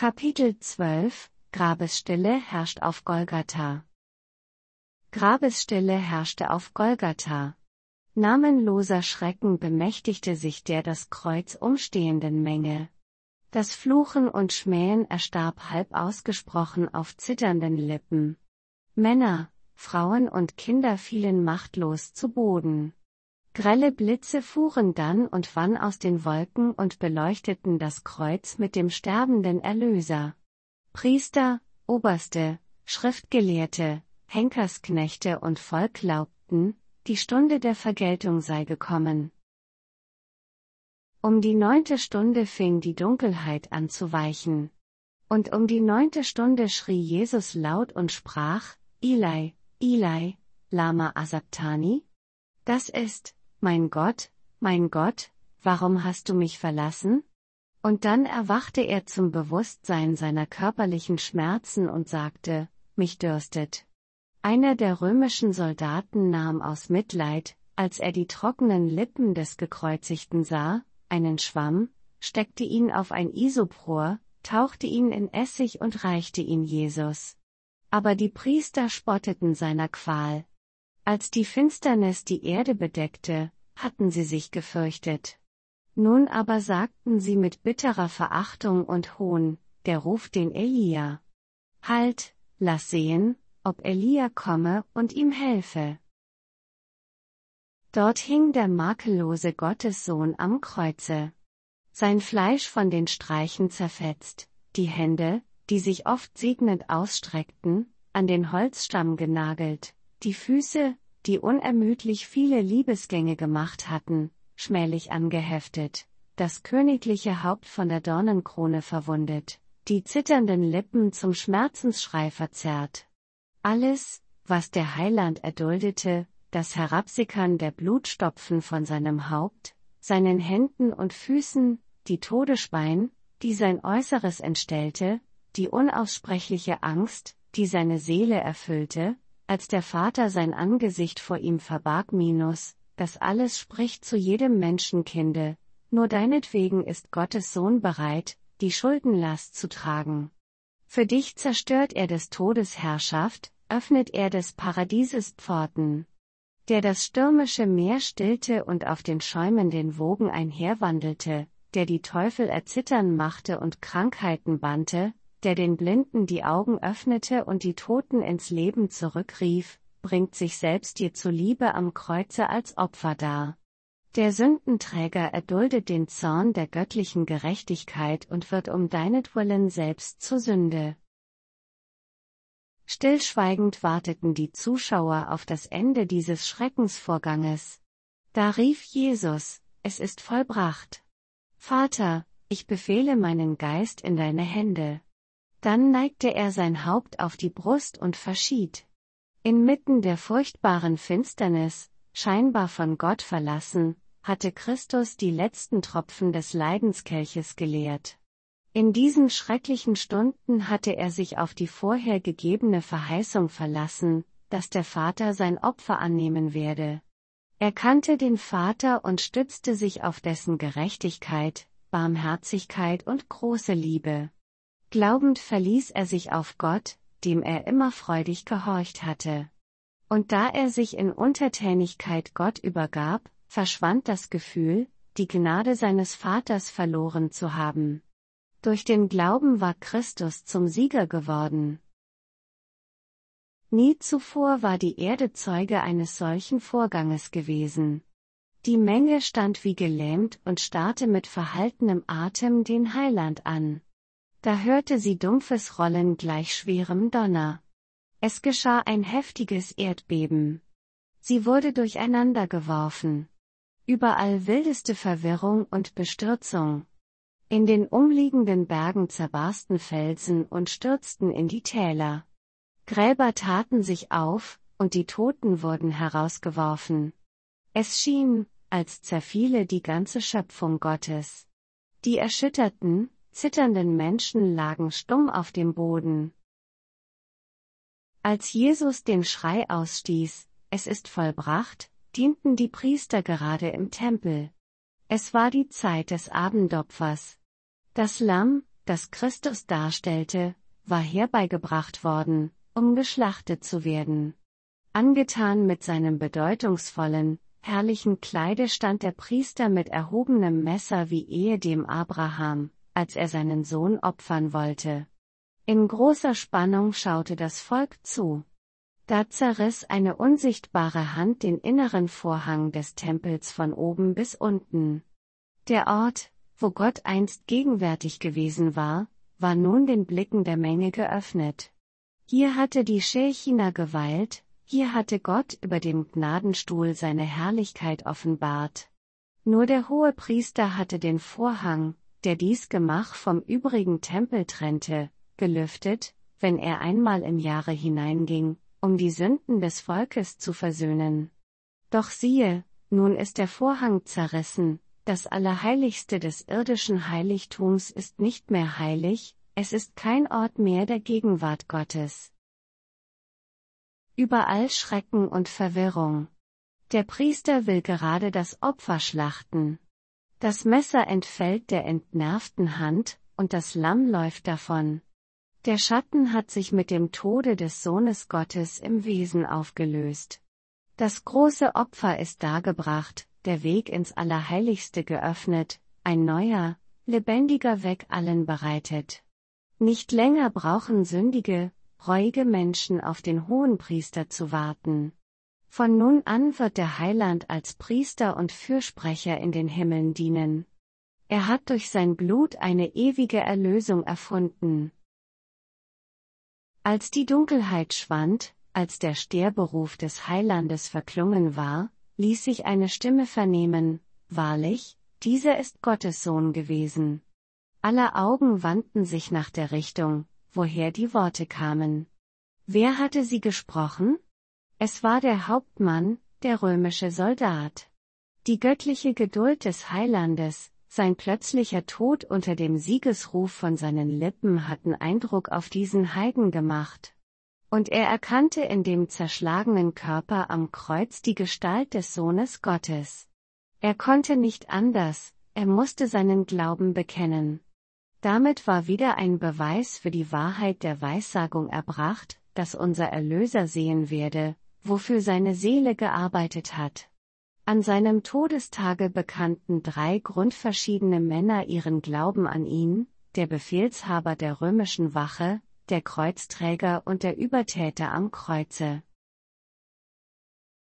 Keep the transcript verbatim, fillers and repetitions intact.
Kapitel zwölf Grabesstille herrscht auf Golgatha. Grabesstille herrschte auf Golgatha. Namenloser Schrecken bemächtigte sich der das Kreuz umstehenden Menge. Das Fluchen und Schmähen erstarb halb ausgesprochen auf zitternden Lippen. Männer, Frauen und Kinder fielen machtlos zu Boden. Grelle Blitze fuhren dann und wann aus den Wolken und beleuchteten das Kreuz mit dem sterbenden Erlöser. Priester, Oberste, Schriftgelehrte, Henkersknechte und Volk glaubten, die Stunde der Vergeltung sei gekommen. Um die neunte Stunde fing die Dunkelheit an zu weichen. Und um die neunte Stunde schrie Jesus laut und sprach, Eli, Eli, lama asabtani? Das ist, mein Gott, mein Gott, warum hast du mich verlassen? Und dann erwachte er zum Bewusstsein seiner körperlichen Schmerzen und sagte, mich dürstet. Einer der römischen Soldaten nahm aus Mitleid, als er die trockenen Lippen des Gekreuzigten sah, einen Schwamm, steckte ihn auf ein Isoprohr, tauchte ihn in Essig und reichte ihn Jesus. Aber die Priester spotteten seiner Qual. Als die Finsternis die Erde bedeckte, hatten sie sich gefürchtet. Nun aber sagten sie mit bitterer Verachtung und Hohn, der ruft den Elia. Halt, lass sehen, ob Elia komme und ihm helfe. Dort hing der makellose Gottessohn am Kreuze. Sein Fleisch von den Streichen zerfetzt, die Hände, die sich oft segnend ausstreckten, an den Holzstamm genagelt, die Füße, die unermüdlich viele Liebesgänge gemacht hatten, schmählich angeheftet, das königliche Haupt von der Dornenkrone verwundet, die zitternden Lippen zum Schmerzensschrei verzerrt. Alles, was der Heiland erduldete, das Herabsickern der Blutstopfen von seinem Haupt, seinen Händen und Füßen, die Todespein, die sein Äußeres entstellte, die unaussprechliche Angst, die seine Seele erfüllte, als der Vater sein Angesicht vor ihm verbarg minus, das alles spricht zu jedem Menschenkinde, nur deinetwegen ist Gottes Sohn bereit, die Schuldenlast zu tragen. Für dich zerstört er des Todes Herrschaft, öffnet er des Paradieses Pforten. Der das stürmische Meer stillte und auf den schäumenden Wogen einherwandelte, der die Teufel erzittern machte und Krankheiten bannte, der den Blinden die Augen öffnete und die Toten ins Leben zurückrief, bringt sich selbst dir zuliebe am Kreuze als Opfer dar. Der Sündenträger erduldet den Zorn der göttlichen Gerechtigkeit und wird um deinetwillen selbst zur Sünde. Stillschweigend warteten die Zuschauer auf das Ende dieses Schreckensvorganges. Da rief Jesus, es ist vollbracht. Vater, ich befehle meinen Geist in deine Hände. Dann neigte er sein Haupt auf die Brust und verschied. Inmitten der furchtbaren Finsternis, scheinbar von Gott verlassen, hatte Christus die letzten Tropfen des Leidenskelches geleert. In diesen schrecklichen Stunden hatte er sich auf die vorher gegebene Verheißung verlassen, dass der Vater sein Opfer annehmen werde. Er kannte den Vater und stützte sich auf dessen Gerechtigkeit, Barmherzigkeit und große Liebe. Glaubend verließ er sich auf Gott, dem er immer freudig gehorcht hatte. Und da er sich in Untertänigkeit Gott übergab, verschwand das Gefühl, die Gnade seines Vaters verloren zu haben. Durch den Glauben war Christus zum Sieger geworden. Nie zuvor war die Erde Zeuge eines solchen Vorganges gewesen. Die Menge stand wie gelähmt und starrte mit verhaltenem Atem den Heiland an. Da hörte sie dumpfes Rollen gleich schwerem Donner. Es geschah ein heftiges Erdbeben. Sie wurde durcheinander geworfen. Überall wildeste Verwirrung und Bestürzung. In den umliegenden Bergen zerbarsten Felsen und stürzten in die Täler. Gräber taten sich auf, und die Toten wurden herausgeworfen. Es schien, als zerfiele die ganze Schöpfung Gottes. Die erschütterten, zitternden Menschen lagen stumm auf dem Boden. Als Jesus den Schrei ausstieß, es ist vollbracht, dienten die Priester gerade im Tempel. Es war die Zeit des Abendopfers. Das Lamm, das Christus darstellte, war herbeigebracht worden, um geschlachtet zu werden. Angetan mit seinem bedeutungsvollen, herrlichen Kleide stand der Priester mit erhobenem Messer wie ehedem Abraham, als er seinen Sohn opfern wollte. In großer Spannung schaute das Volk zu. Da zerriss eine unsichtbare Hand den inneren Vorhang des Tempels von oben bis unten. Der Ort, wo Gott einst gegenwärtig gewesen war, war nun den Blicken der Menge geöffnet. Hier hatte die Schechina geweilt, hier hatte Gott über dem Gnadenstuhl seine Herrlichkeit offenbart. Nur der Hohepriester hatte den Vorhang, der dies Gemach vom übrigen Tempel trennte, gelüftet, wenn er einmal im Jahre hineinging, um die Sünden des Volkes zu versöhnen. Doch siehe, nun ist der Vorhang zerrissen, das Allerheiligste des irdischen Heiligtums ist nicht mehr heilig, es ist kein Ort mehr der Gegenwart Gottes. Überall Schrecken und Verwirrung. Der Priester will gerade das Opfer schlachten. Das Messer entfällt der entnervten Hand, und das Lamm läuft davon. Der Schatten hat sich mit dem Tode des Sohnes Gottes im Wesen aufgelöst. Das große Opfer ist dargebracht, der Weg ins Allerheiligste geöffnet, ein neuer, lebendiger Weg allen bereitet. Nicht länger brauchen sündige, reuige Menschen auf den Hohenpriester zu warten. Von nun an wird der Heiland als Priester und Fürsprecher in den Himmeln dienen. Er hat durch sein Blut eine ewige Erlösung erfunden. Als die Dunkelheit schwand, als der Sterberuf des Heilandes verklungen war, ließ sich eine Stimme vernehmen, wahrlich, dieser ist Gottes Sohn gewesen. Aller Augen wandten sich nach der Richtung, woher die Worte kamen. Wer hatte sie gesprochen? Es war der Hauptmann, der römische Soldat. Die göttliche Geduld des Heilandes, sein plötzlicher Tod unter dem Siegesruf von seinen Lippen hatten Eindruck auf diesen Heiden gemacht. Und er erkannte in dem zerschlagenen Körper am Kreuz die Gestalt des Sohnes Gottes. Er konnte nicht anders, er musste seinen Glauben bekennen. Damit war wieder ein Beweis für die Wahrheit der Weissagung erbracht, dass unser Erlöser sehen werde, wofür seine Seele gearbeitet hat. An seinem Todestage bekannten drei grundverschiedene Männer ihren Glauben an ihn, der Befehlshaber der römischen Wache, der Kreuzträger und der Übeltäter am Kreuze.